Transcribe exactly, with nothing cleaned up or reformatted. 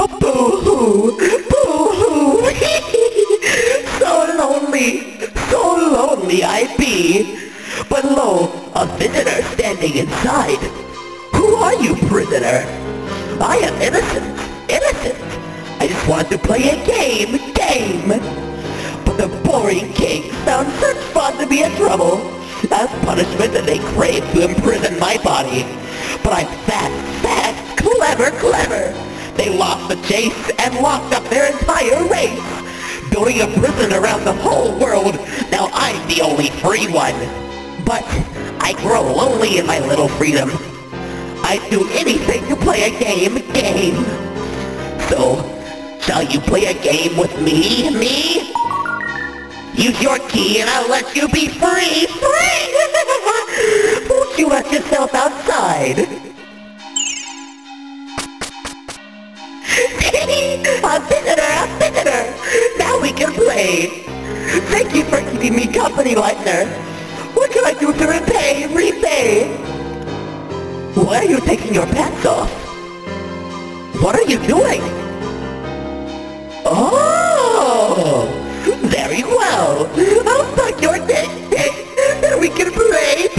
Boo-hoo! Boo-hoo! So lonely! So lonely I be! But lo, a visitor standing inside. Who are you, prisoner? I am innocent, innocent. I just wanted to play a game, game. But the boring king found such fun to be in trouble. As punishment, they craved to imprison my body. But I'm fast, fast, clever, clever. They lost the chase and locked up their entire race. Building a prison around the whole world, now I'm the only free one. But I grow lonely in my little freedom. I'd do anything to play a game, game. So, shall you play a game with me, me? Use your key and I'll let you be free, free! Won't you let yourself outside? A visitor, a visitor! Now we can play! Thank you for keeping me company, Lightner. What can I do to repay, repay? Why are you taking your pants off? What are you doing? Oh! Very well! I'll suck your dick, dick, and we can play,